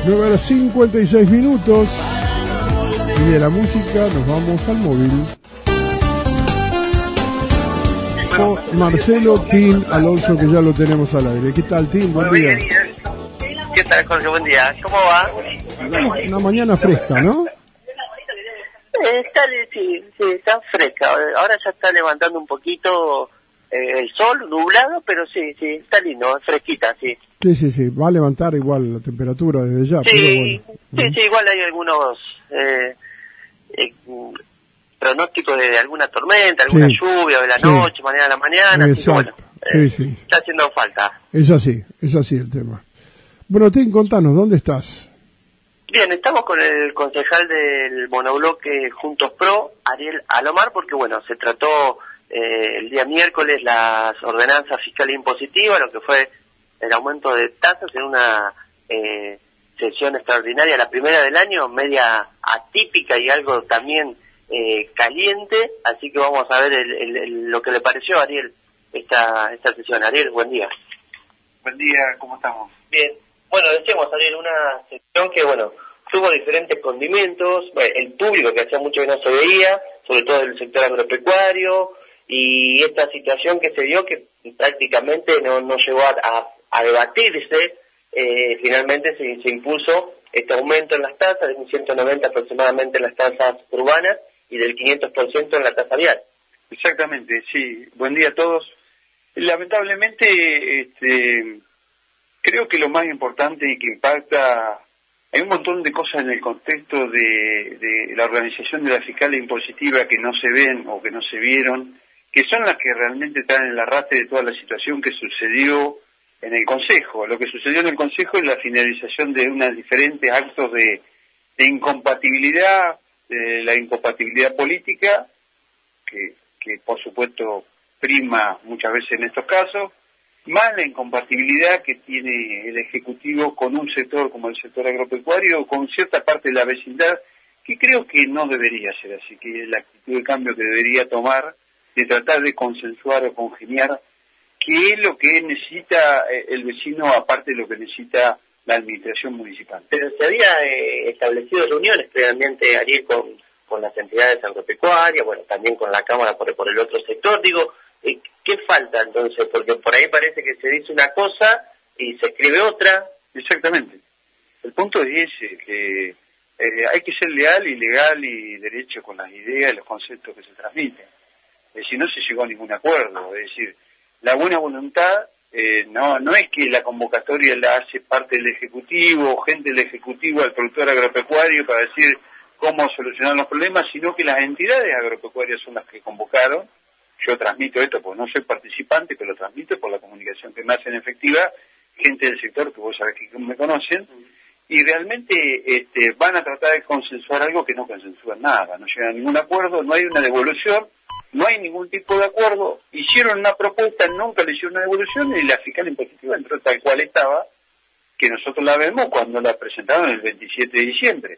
9:56. Y de la música nos vamos al móvil. Con Marcelo Tin Alonso, que ya lo tenemos al aire. ¿Qué tal, Tin? Buen día. ¿Qué tal, Jorge? Buen día. ¿Cómo va? Una mañana fresca, ¿no? Sí, está fresca. Ahora ya está levantando un poquito el sol, nublado, pero sí, está lindo, fresquita, sí. Sí. Va a levantar igual la temperatura desde ya. Sí, pero bueno. sí, igual hay algunos pronósticos de alguna tormenta, alguna lluvia de la noche, mañana a la mañana. Exacto. Así que, Sí. está haciendo falta. Es así el tema. Bueno, Tim, contanos, ¿dónde estás? Bien, estamos con el concejal del monobloque Juntos Pro, Ariel Alomar, porque bueno, se trató el día miércoles las ordenanzas fiscales impositivas, lo que fue el aumento de tasas en una sesión extraordinaria, la primera del año, media atípica y algo también caliente, así que vamos a ver lo que le pareció a Ariel esta sesión. Ariel, buen día. Buen día, ¿cómo estamos? Bien. Bueno, decíamos, Ariel, una sesión que, bueno, tuvo diferentes condimentos, el público que hacía mucho que no se veía, sobre todo del sector agropecuario, y esta situación que se dio que prácticamente no llegó a debatirse, finalmente se impuso este aumento en las tasas, de un 190 aproximadamente en las tasas urbanas y del 500% en la tasa vial. Exactamente, sí. Buen día a todos. Lamentablemente, creo que lo más importante y que impacta, hay un montón de cosas en el contexto de la organización de la fiscal impositiva que no se ven o que no se vieron, que son las que realmente están en el arrastre de toda la situación que sucedió en el Consejo. Lo que sucedió en el Consejo es la finalización de unos diferentes actos de incompatibilidad, la incompatibilidad política, que por supuesto prima muchas veces en estos casos, más la incompatibilidad que tiene el Ejecutivo con un sector como el sector agropecuario o con cierta parte de la vecindad, que creo que no debería ser así, que es la actitud de cambio que debería tomar, de tratar de consensuar o congeniar qué es lo que necesita el vecino, aparte de lo que necesita la administración municipal. Pero se había establecido reuniones previamente, Ariel, con las entidades agropecuarias, bueno, también con la Cámara por el otro sector. Digo, ¿qué falta entonces? Porque por ahí parece que se dice una cosa y se escribe otra. Exactamente. El punto es ese, que hay que ser leal y legal y derecho con las ideas y los conceptos que se transmiten. Si no se llegó a ningún acuerdo, es decir, la buena voluntad no es que la convocatoria la hace parte del Ejecutivo, gente del Ejecutivo al productor agropecuario para decir cómo solucionar los problemas, sino que las entidades agropecuarias son las que convocaron. Yo transmito esto, porque no soy participante, pero lo transmito por la comunicación que me hacen efectiva, gente del sector que vos sabés que me conocen, y realmente van a tratar de consensuar algo que no consensúan nada, no llegan a ningún acuerdo, no hay una devolución, no hay ningún tipo de acuerdo, hicieron una propuesta, nunca le hicieron una devolución, y la fiscal impositiva entró tal cual estaba, que nosotros la vemos cuando la presentaron el 27 de diciembre.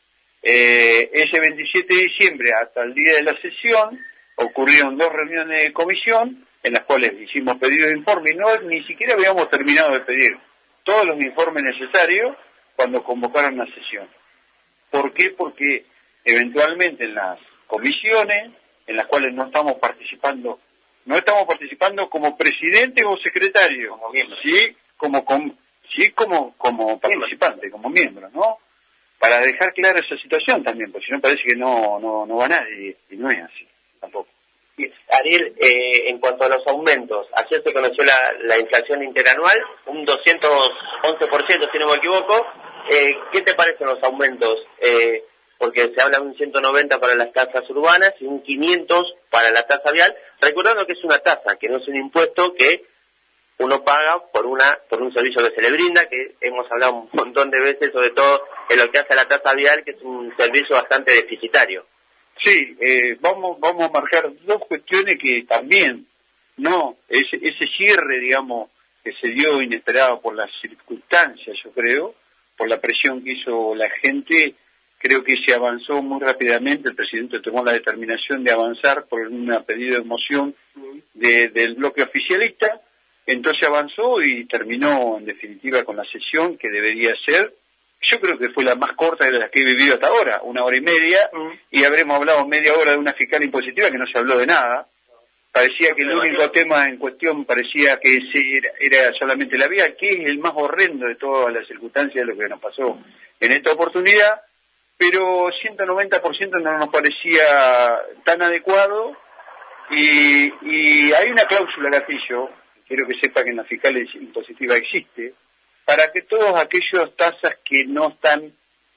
Ese 27 de diciembre hasta el día de la sesión ocurrieron 2 reuniones de comisión en las cuales hicimos pedidos de informe y ni siquiera habíamos terminado de pedir todos los informes necesarios cuando convocaron la sesión. ¿Por qué? Porque eventualmente en las comisiones en las cuales no estamos participando como presidente o secretario, como miembro, sí como participante, como miembro, ¿no? Para dejar clara esa situación también, porque si no parece que no va nadie, y no es así, tampoco. Ariel, en cuanto a los aumentos, ayer se conoció la inflación interanual, un 211%, si no me equivoco. ¿Qué te parecen los aumentos? Porque se habla de un 190 para las tasas urbanas y un 500 para la tasa vial, recordando que es una tasa, que no es un impuesto que uno paga por un servicio que se le brinda, que hemos hablado un montón de veces, sobre todo en lo que hace a la tasa vial, que es un servicio bastante deficitario. Sí, vamos a marcar 2 cuestiones que también, ese cierre, digamos, que se dio inesperado por las circunstancias, yo creo, por la presión que hizo la gente, creo que se avanzó muy rápidamente, el presidente tomó la determinación de avanzar por un pedido de moción del bloque oficialista, entonces avanzó y terminó en definitiva con la sesión que debería ser, yo creo que fue la más corta de las que he vivido hasta ahora, 1 hora y media, y habremos hablado media hora de una fiscal impositiva que no se habló de nada. Parecía que el único tema en cuestión parecía que era solamente la vía, que es el más horrendo de todas las circunstancias de lo que nos pasó en esta oportunidad, pero 190% no nos parecía tan adecuado, y hay una cláusula gatillo, quiero que sepa que en la fiscal impositiva existe, para que todas aquellas tasas que no están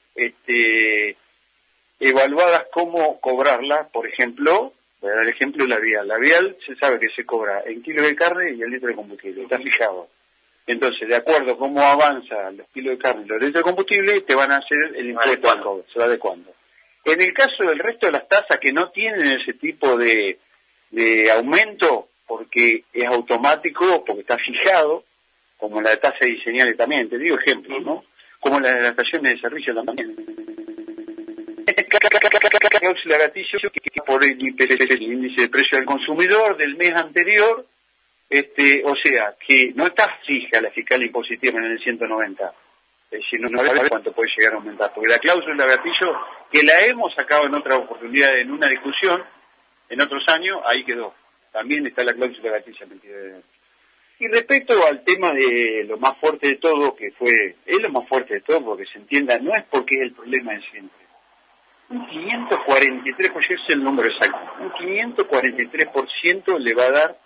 evaluadas cómo cobrarla, por ejemplo, voy a dar el ejemplo de la vial. La vial se sabe que se cobra en kilos de carne y el litro de combustible, está fijado. Entonces, de acuerdo a cómo avanzan los kilos de carne y los litros de combustible, te van a hacer el impuesto al cobro, se va adecuando. En el caso del resto de las tasas que no tienen ese tipo de aumento, porque es automático, porque está fijado, como la de tasa de señales también, te digo ejemplos, ¿no? Como la de las estaciones de servicio también. Cláusula gatillo que por el índice de precio del consumidor del mes anterior, o sea, que no está fija la fiscal impositiva en el 190, sino no sabe cuánto puede llegar a aumentar, porque la cláusula gatillo, que la hemos sacado en otra oportunidad en una discusión, en otros años, ahí quedó. También está la cláusula gatillo. Y respecto al tema de lo más fuerte de todo, que es lo más fuerte de todo, porque se entienda, no es porque es el problema en siempre. Un 543, pues ese es el número exacto, un 543% le va a dar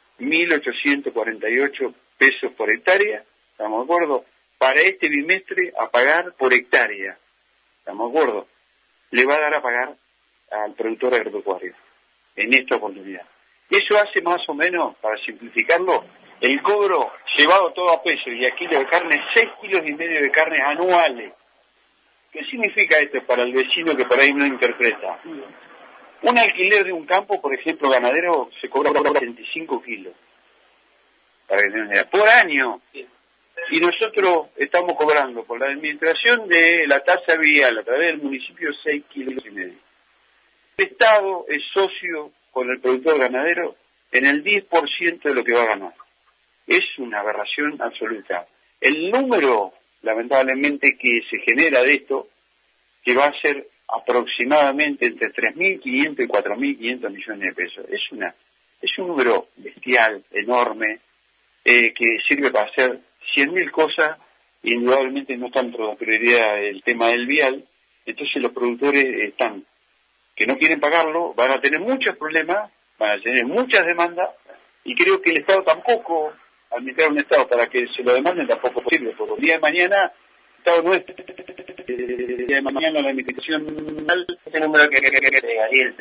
1.848 pesos por hectárea, ¿estamos de acuerdo? Para este bimestre a pagar por hectárea, ¿estamos de acuerdo? Le va a dar a pagar al productor agropecuario en esta oportunidad. Eso hace más o menos, para simplificarlo, el cobro llevado todo a peso y a kilo de carne, 6,5 kilos de carne anuales. ¿Qué significa esto para el vecino que por ahí no interpreta? Un alquiler de un campo, por ejemplo, ganadero, se cobra 75 kilos para que tengan idea, por año. Y nosotros estamos cobrando por la administración de la tasa vial a través del municipio 6,5 kilos. El Estado es socio con el productor ganadero en el 10% de lo que va a ganar. Es una aberración absoluta. El número, lamentablemente, que se genera de esto, que va a ser aproximadamente entre 3.500 y 4.500 millones de pesos. Es un número bestial, enorme, que sirve para hacer 100.000 cosas. Indudablemente no está entre la prioridad el tema del vial. Entonces los productores están, que no quieren pagarlo, van a tener muchos problemas, van a tener muchas demandas, y creo que el Estado tampoco, administrar un Estado para que se lo demanden, tampoco es posible, porque el día de mañana, el Estado no es, el día de mañana la administración, ese número que Gabriel,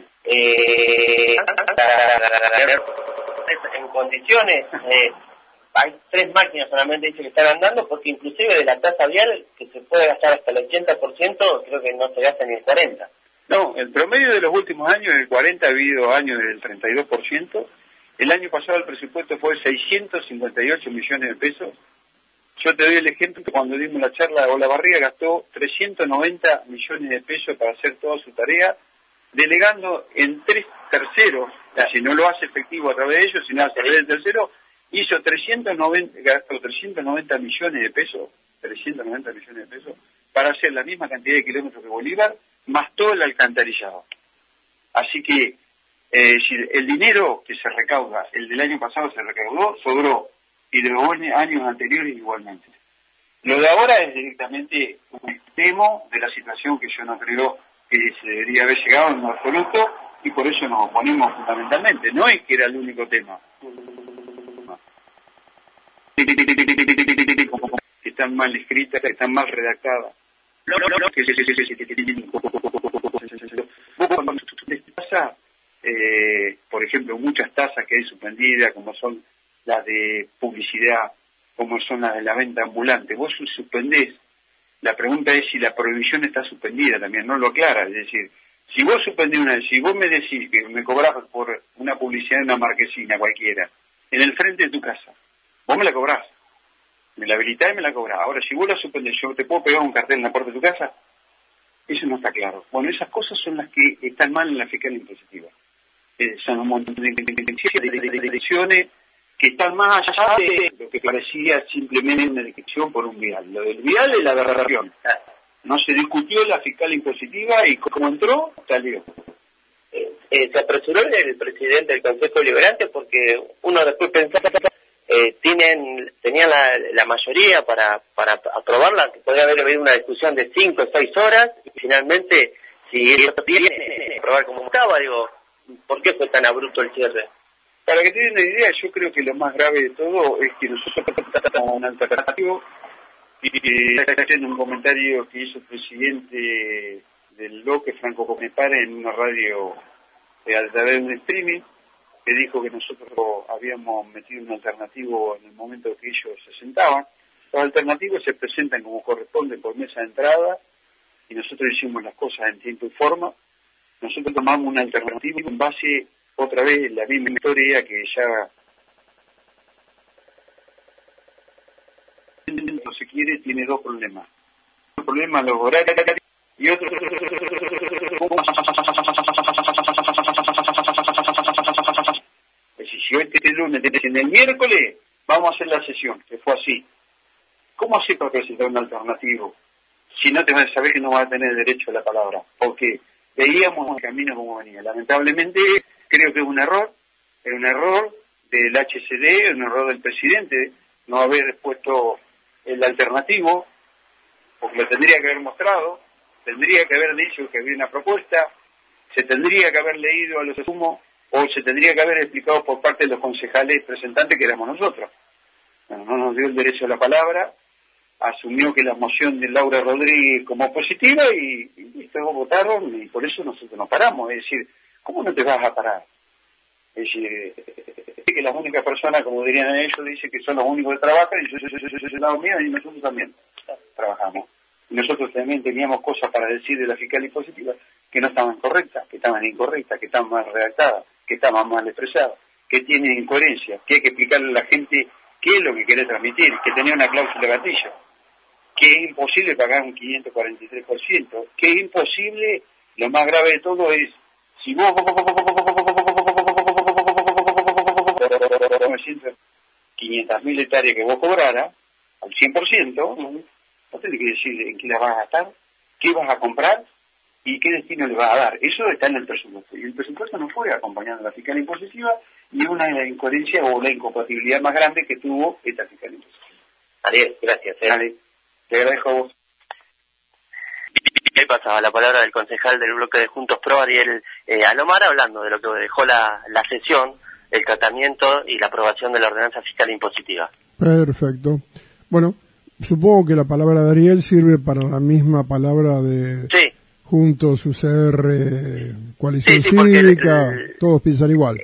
en condiciones, hay 3 máquinas solamente dice que están andando, porque inclusive de la tasa vial, que se puede gastar hasta el 80%, creo que no se gasta ni el 40%. No, el promedio de los últimos años, el 40, ha habido años del 32%. El año pasado el presupuesto fue 658 millones de pesos. Yo te doy el ejemplo que cuando dimos la charla, Olavarría gastó 390 millones de pesos para hacer toda su tarea, delegando en 3 terceros, si no lo hace efectivo a través de ellos, sino a través del tercero, gastó 390 millones de pesos, para hacer la misma cantidad de kilómetros que Bolívar, más todo el alcantarillado. Así que, el dinero que se recauda, el del año pasado se recaudó, sobró, y de los años anteriores igualmente. Lo de ahora es directamente un extremo de la situación que yo no creo que se debería haber llegado en lo absoluto, y por eso nos oponemos fundamentalmente. No es que era el único tema. Que están mal escritas, que están mal redactadas. Por ejemplo, muchas tasas que hay suspendidas, como son las de publicidad, como son las de la venta ambulante. Vos suspendés, la pregunta es si la prohibición está suspendida también, no lo aclara. Es decir, si vos suspendés si vos me decís que me cobrás por una publicidad en una marquesina cualquiera, en el frente de tu casa, vos me la cobrás, me la habilitás y me la cobrás. Ahora, si vos la suspendés, ¿yo te puedo pegar un cartel en la puerta de tu casa? Eso no está claro. Bueno, esas cosas son las que están mal en la fiscal impositiva. Son un montón de decisiones que están más allá de lo que parecía simplemente una descripción por un vial. Lo del vial es la aberración. No se discutió la fiscal impositiva y como entró, salió. Se apresuró el presidente del Consejo Deliberante porque uno después pensaba tenían la mayoría para aprobarla, que podría haber habido una discusión de 5 o 6 horas, y finalmente, si ellos tienen aprobar como estaba, digo, ¿por qué fue tan abrupto el cierre? Para que tengan una idea, yo creo que lo más grave de todo es que nosotros tratamos un alternativo, y haciendo un comentario que hizo el presidente del bloque, Franco Comepare, en una radio a través de un streaming, que dijo que nosotros habíamos metido un alternativo en el momento que ellos se sentaban. Los alternativos se presentan como corresponde por mesa de entrada, y nosotros hicimos las cosas en tiempo y forma. Nosotros tomamos un alternativo en base, otra vez, la misma historia que ya, se quiere, tiene 2 problemas. Un problema los horarios y otro. Si hoy este lunes te dicen el miércoles vamos a hacer la sesión, que fue así. ¿Cómo hacer para presentar un alternativo? Si no te vas a saber que no vas a tener derecho a la palabra, porque veíamos el camino como venía. Lamentablemente creo que es un error del HCD, un error del presidente no haber puesto el alternativo, porque lo tendría que haber mostrado, tendría que haber dicho que había una propuesta, se tendría que haber leído a los sumos, o se tendría que haber explicado por parte de los concejales presentantes que éramos nosotros. Bueno, no nos dio el derecho a la palabra, asumió que la moción de Laura Rodríguez como positiva y todos votaron, y por eso nosotros nos paramos. Es decir, ¿cómo no te vas a parar? Es decir, que las únicas personas, como dirían ellos, dicen que son los únicos que trabajan, y yo soy el lado mío, y nosotros también trabajamos. Y nosotros también teníamos cosas para decir de la fiscal impositiva que no estaban correctas, que estaban incorrectas, que estaban mal redactadas, que estaban mal expresadas, que tienen incoherencia, que hay que explicarle a la gente qué es lo que quiere transmitir, que tenía una cláusula gatillo, que es imposible pagar un 543%, que es imposible, lo más grave de todo es, si vos 500.000 hectáreas que vos cobrara, al 100%, vos tenés que decir en qué las vas a gastar, qué vas a comprar y qué destino le vas a dar. Eso está en el presupuesto. Y el presupuesto no fue acompañando a la fiscal impositiva, y una incoherencia o la incompatibilidad más grande que tuvo esta fiscal impositiva. Ariel, gracias. Dale, te agradezco a vos. ¿Qué pasaba? La palabra del concejal del bloque de Juntos Pro, Ariel Alomar, hablando de lo que dejó la sesión, el tratamiento y la aprobación de la ordenanza fiscal impositiva. Perfecto. Bueno, supongo que la palabra de Ariel sirve para la misma palabra de sí. Juntos, UCR, Coalición sí, Cívica, todos piensan igual.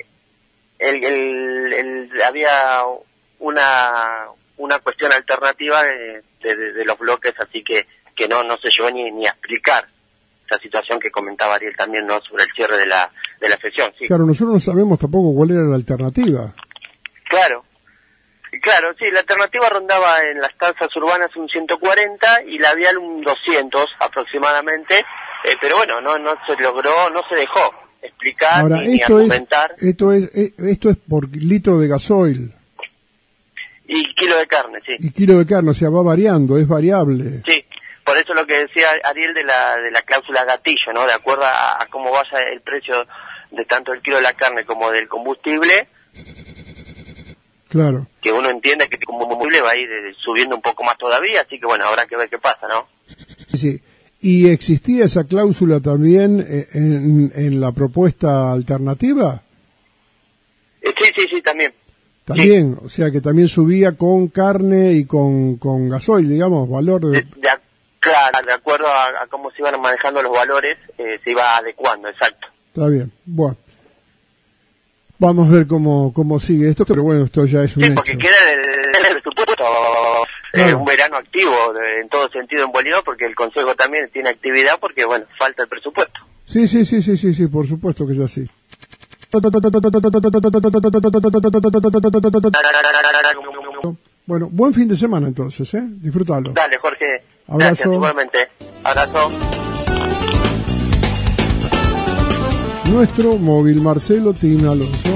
Había una cuestión alternativa de los bloques, así que no se llegó ni a explicar esa situación que comentaba Ariel también, ¿no?, sobre el cierre de la sesión. Sí. Claro, nosotros no sabemos tampoco cuál era la alternativa. Claro, sí, la alternativa rondaba en las tasas urbanas un 140 y la vial un 200 aproximadamente, pero bueno, no se logró, no se dejó explicar. Ahora, ni argumentar. Esto es por litro de gasoil. Y kilo de carne, sí. Y kilo de carne, o sea, va variando, es variable. Sí, por eso lo que decía Ariel de la cláusula gatillo, ¿no? De acuerdo a cómo vaya el precio de tanto el kilo de la carne como del combustible. Claro. Que uno entiende que el combustible va a ir subiendo un poco más todavía, así que bueno, habrá que ver qué pasa, ¿no? Sí. ¿Y existía esa cláusula también en la propuesta alternativa? Sí, también. También, sí. O sea que también subía con carne y con gasoil, digamos, valor de... Claro, de acuerdo a cómo se iban manejando los valores, se iba adecuando, exacto. Está bien, bueno. Vamos a ver cómo sigue esto, pero bueno, esto ya es un hecho. Sí, porque queda el presupuesto, claro. Un verano activo en todo sentido en Bolívar, porque el Consejo también tiene actividad, porque bueno, falta el presupuesto. Sí, por supuesto que es así. Bueno, buen fin de semana entonces, disfrútalo. Dale, Jorge. Abrazo. Gracias, igualmente. Abrazo. Nuestro móvil Marcelo Tin Alonso.